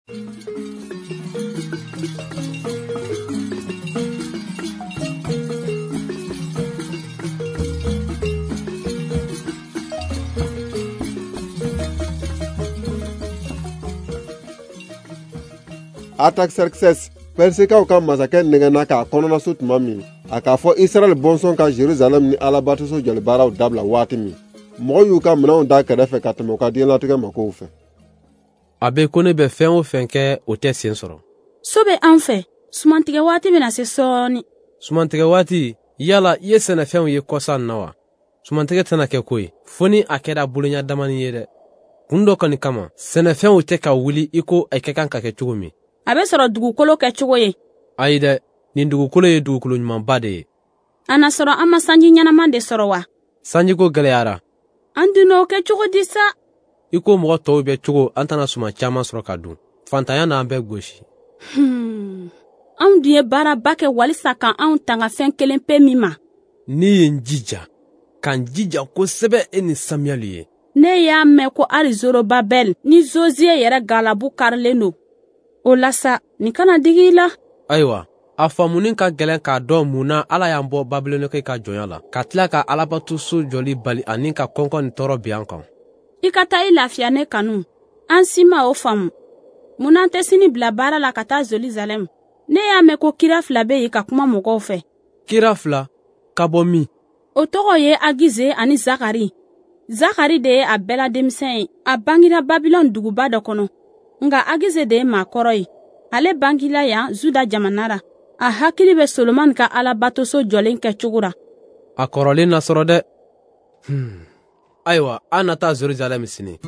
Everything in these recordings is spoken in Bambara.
Artaxerxes persikaw ka masakɛ nɛgɛnna k'a kɔnɔnaso tuma min a k'a fɔ Israɛl bɔnsɔn ka Jerusalem ni Alabatoso jɔlibaraw dabila waati min mɔgɔ y'u ka minɛnw da kɛrɛfɛ ka tɛmɛ u ka diɲɛlatigɛ makow fɛ. A bɛ ko ne bɛ fɛn o fɛn kɛ o tɛ sen sɔrɔ. So bɛ an fɛ sumantigɛ waati bɛna se sɔɔni. Sumantigɛ waati yala i ye sɛnɛfɛnw ye kɔsa na wa? Sumantigɛ tɛna kɛ ko ye fo ni a kɛra boloɲa damani ye dɛ. Kun dɔ kɔni kama sɛnɛfɛnw tɛ ka wuli i ko a kɛ kan ka kɛ cogo min. A bɛ sɔrɔ dugukolo kɛ cogo ye. Ayi dɛ, nin dugukolo ye dugukolo ɲumanba de ye. A na sɔrɔ an ma sanji ɲɛnaman de sɔrɔ wa? Sanjiko gɛlɛyara. An dun'o kɛ cogo di sa? I ko mɔgɔ tɔw bɛ cogo an tɛna suman caman sɔrɔ ka dun. Fantanya n'an bɛɛ gosi. Anw dun ye baaraba kɛ walisa kan anw tanga fɛn kelen pe min ma. Ni ye n jija, k'an jija kosɛbɛ e ni samiyali ye. Ne y'a mɛn ko hali Zorobabɛl ni Joziye yɛrɛ galabu karilen don. O la sa, nin kana digi I la. Ayiwa, a faamunin ka gɛlɛn k'a dɔn mun na Ala y'an bɔ Babilɔnikaw ka jɔnya la, ka tila ka Alabatoso jɔli bali ani ka kɔnkɔn ni tɔɔrɔ bi an kan. I ka taa I lafiya ne kanu. An si ma o faamu. Mun na an tɛ sini bila baara la ka taa Jerusalem? Ne y'a mɛn ko kira 2 bɛ yen ka kuma mɔgɔw fɛ. Kira 2? Ka bɔ min? O tɔgɔ ye Agize ani Zakari. Zakari de ye a bɛɛ la denmisɛn ye. A bangera Babilɔn duguba dɔ kɔnɔ. Nga Agize de ye maakɔrɔ ye. Ale bangila yan Juda jamana ra. A hakili bɛ Solomani ka Alabatoso jɔlen kɛ cogo ra. A kɔrɔlen na sɔrɔ dɛ. Ayiwa, an na taa Jerusalem sini.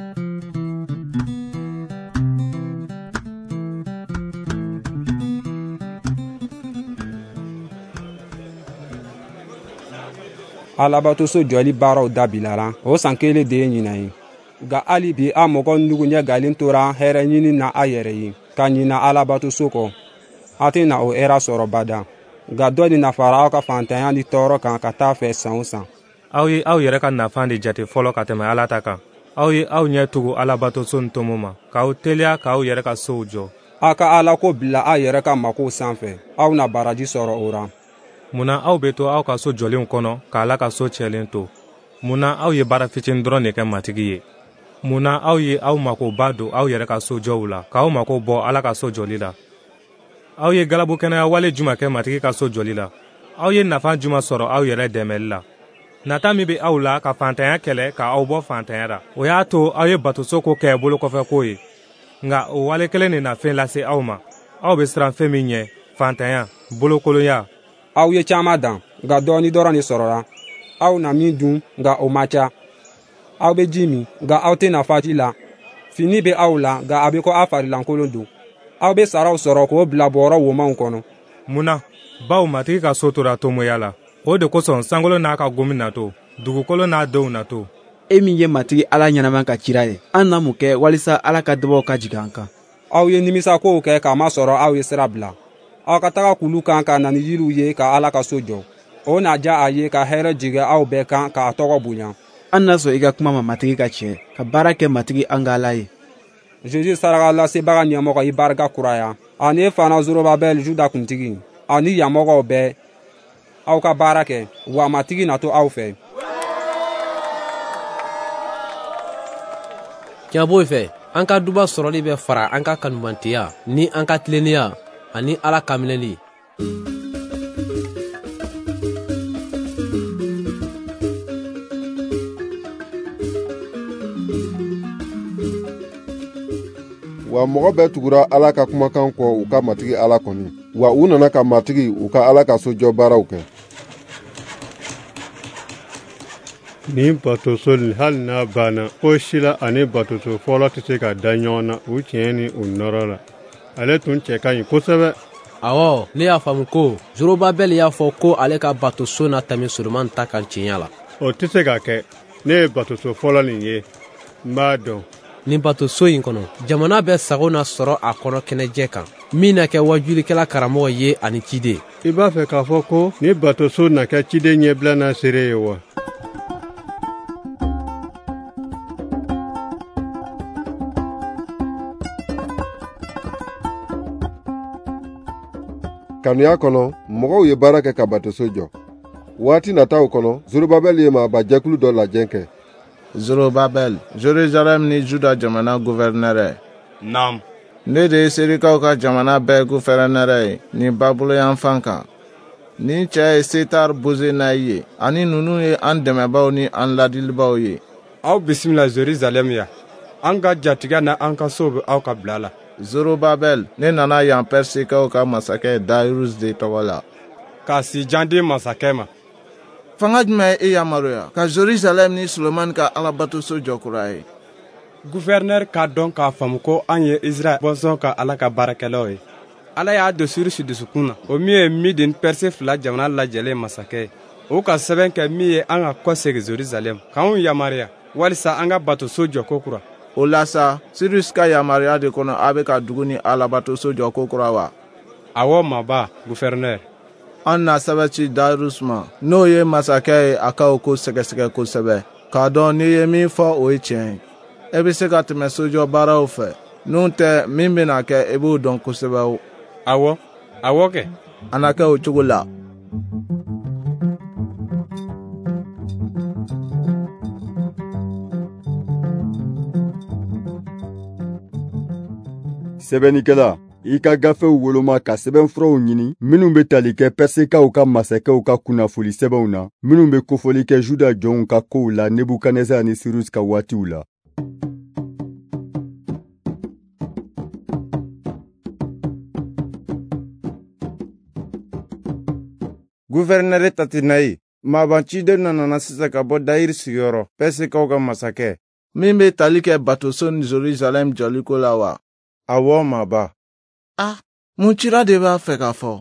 Alabatoso jɔli baaraw dabilara o san kelen de ye ɲinan ye nka hali bi a mɔgɔ nugu ɲɛgalen tora hɛrɛ ɲini na a yɛrɛ ye ka ɲina Alabatoso kɔ a tɛna o hɛrɛ sɔrɔ bada nka dɔ de nafara aw ka fantanya ni tɔɔrɔ kan ka taa fɛ san o san. Aw ye aw yɛrɛ ka nafan de jate fɔlɔ ka tɛmɛ Ala ta kan. Aw ye aw ɲɛ tugu Alabatoso ni tomo ma k'aw teliya k'aw yɛrɛ ka sow jɔ. Aw ka Ala ko bila aw yɛrɛ ka makow sanfɛ aw na baraji sɔrɔ o ra. Munna aw bɛ to aw ka so jɔlenw kɔnɔ k'Ala ka so cɛlen to? Munna aw ye baara fitinin dɔrɔn de kɛ matigi ye? Munna aw ye aw makoba don aw yɛrɛ ka so jɔw la k'aw mako bɔ Ala ka so jɔli la? Aw ye galabu kɛnɛya wale juma kɛ matigi ka so jɔli la? Aw ye nafa juma sɔrɔ aw yɛrɛ dɛmɛli la? Nata min bɛ aw la ka fantanya kɛlɛ ka aw bɔ fantanya ra. O y'a to aw ye batoso ko kɛ bolokɔfɛ ko ye. Nka o wale kelen de na fɛn lase aw ma. Aw bɛ siran fɛn min ɲɛ, fantanya, bolokolonya. Aw ye caman dan nka dɔɔni dɔrɔn de sɔrɔla. Aw na min dun nka o ma ca. Aw bɛ ji min nka aw tɛ nafa ji la. Fini bɛ aw la nka a bɛ ko aw farilankolon don. Aw bɛ saraw sɔrɔ k'o bila bɔrɔ womanw kɔnɔ. Munna? Baw matigi ka so tora tomoya la. O de kosɔn sankolo n'a ka gomi nato, dugukolo n'a denw nato. E min ye matigi Ala ɲɛnaman ka cira ye, an na mun kɛ walisa Ala ka dɛbɛw ka jigin an kan. Aw ye nimisakow kɛ k'a masɔrɔ aw ye sira bila. Aw ka taga kulu kan ka na ni yiriw ye ka Ala ka so jɔ. O na ja a ye ka hɛrɛ jigin aw bɛɛ kan k'a tɔgɔ bonya. An na sɔn I ka kuma ma matigi ka tiɲɛ, ka baara kɛ matigi an ka Ala ye. Jésus saraka lasebaga ɲɛmɔgɔ I barika kuraya, ani e fana Zorobabɛl Juda kuntigi, ani yamɔgɔw bɛɛ, aw ka baara kɛ, wa matigi na to aw fɛ. Tiɲɛbo fɛ, an ka duba sɔrɔli bɛ fara an ka kanubantiya ni an ka tilennenya ani Ala ka minɛli. Wa mɔgɔ bɛɛ tugura Ala ka kumakan kɔ u ka matigi Ala kɔni. Wa u nana ka matigi u ka Ala ka sojɔ baaraw kɛ. Nin batoso hali n'a banna ko si la ani batoso fɔlɔ tɛ se ka da ɲɔgɔn na u tiɲɛ ni u nɔrɔ la. Ale tun cɛ ka ɲi kosɛbɛ. Awɔ, ne y'a faamu ko Zorobabɛl y'a fɔ ko ale ka batoso na tɛmɛ Solomani ta kan tiɲɛ la. O tɛ se ka kɛ. Ne ye batoso fɔlɔ nin ye. N b'a dɔn. Nin batoso in kɔnɔ, jamana bɛ sago na sɔrɔ a kɔnɔ kɛnɛjɛ kan. Min na kɛ wajulikɛla karamɔgɔ ye ani ciden. I b'a fɛ k'a fɔ ko ni batoso na kɛ ciden ɲɛbila n'a seere ye wa? kanuya kɔnɔ mɔgɔw ye baara kɛ ka batoso jɔ. Waati nataw kɔnɔ Zorobabɛl ye maabajɛkulu dɔ lajɛ kɛ. Zorobabel, Jerusalem ni Juda jamana gouverneur. Naam. Ne de ye Serikaw ka jamana bɛɛ gouverneur ye ni Babulonyanfan kan. Ni cɛ ye Setar Bozenai ye, ani nunu ye an dɛmɛbaw ni an ladilibaw ye. Aw bisimila Jerusalem ya. An ka jatigiya na an ka so bɛ aw ka bila la. Zorobabel, ne nana yan Persikaw ka masakɛ Dairus de tɔgɔ la. K'a si jan di masakɛ ma. Fanga jumɛn ye e yamaruya ka Jerusalem ni Solomani ka alabatoso jɔ kura ye? Gouverneur k'a dɔn k'a faamu ko an ye Israel bɔnsɔn ka Ala ka baarakɛlaw ye. Ala y'a don Sirusi dusukun na, o min ye Midin Perse 2 jamana lajɛlen masakɛ ye. O ka sɛbɛn kɛ min ye an ka kɔsegin Jerusalem, k'anw yamaruya walisa an ka batoso jɔ kokura. O la sa, Sirus ka yamaruya de kɔnɔ a bɛ ka dugu ni alabatoso jɔ kokura wa? Awɔ maba, gouverneur. An na sɛbɛci Dairus ma, n'o ye masakɛ ye a ka o ko sɛgɛsɛgɛ kosɛbɛ, k'a dɔn n'i ye min fɔ o ye tiɲɛ ye. E bɛ se ka tɛmɛ sojɔ baaraw fɛ, n'o tɛ min bɛna kɛ e b'o dɔn kosɛbɛ o. Awɔ kɛ. A na kɛ o cogo la. Sɛbɛnnikɛla, i ka gafew woloma ka sɛbɛnfuraw ɲini minnu bɛ tali kɛ Persikaw ka masakɛw ka kunnafoli sɛbɛnw na minnu bɛ kofɔli kɛ Juda jɔnw ka kow la Nebukadnezar ni Sirus ka waatiw la. Gouverneur Tatinayi, maabanciden nana sisan ka bɔ Dayiri sigiyɔrɔ, Persikaw ka masakɛ. Min bɛ tali kɛ batoso ni Jerusalem jɔliko la wa? Awɔ maaba. Mun cira de b'a fɛ k'a fɔ?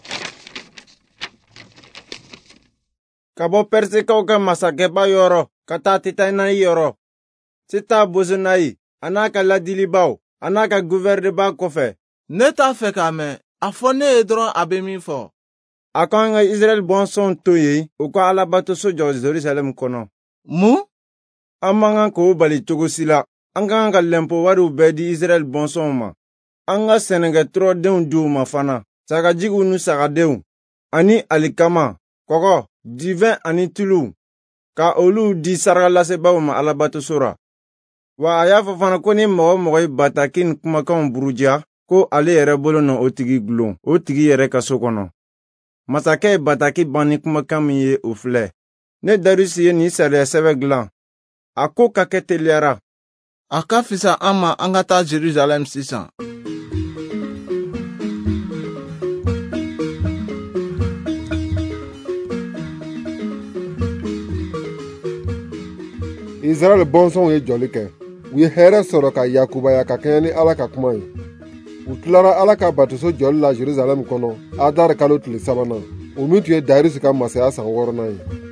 Ka bɔ Persikaw ka masakɛba yɔrɔ ka taa Tatinayi yɔrɔ. Setar Bozenai, a n'a ka ladilibaw, a n'a ka gouverneba kɔfɛ. Ne t'a fɛ k'a mɛn, a fɔ ne ye dɔrɔn a bɛ min fɔ. A ko an ka Israel bɔnsɔnw to yen, u ka alabatoso jɔ Jerusalem kɔnɔ. Mun? An man kan k'o bali cogo si la. An kan ka lɛnpo wariw bɛɛ di Israel bɔnsɔnw ma. An ka sɛnɛkɛtɔrɔdenw di u ma fana, sagajigiw ni sagadenw, ani alikama, kɔgɔ, divin ani tulu, ka olu di sarakalasebaaw ma alabatoso ra. Wa a y'a fɔ fana ko ni mɔgɔ mɔgɔ ye bataki ni kumakanw buruja, ko ale yɛrɛ bolo na o tigi gulon, o tigi yɛrɛ ka so kɔnɔ. Masakɛ ye bataki ban ni kumakan min ye o filɛ. Ne Darius ye nin sariya sɛbɛ dilan. A ko ka kɛ teliyara. A ka fisa an ma an ka taa Jerusalem sisan. Israel bɔnsɔnw ye jɔli kɛ. U ye hɛrɛ sɔrɔ ka yakubaya ka kɛɲɛ ni Ala ka kuma ye. U tilara Ala ka batoso jɔli la Jerusalem kɔnɔ Adar kalo tile 3nan. O min tun ye Darius ka masaya san 6nan ye.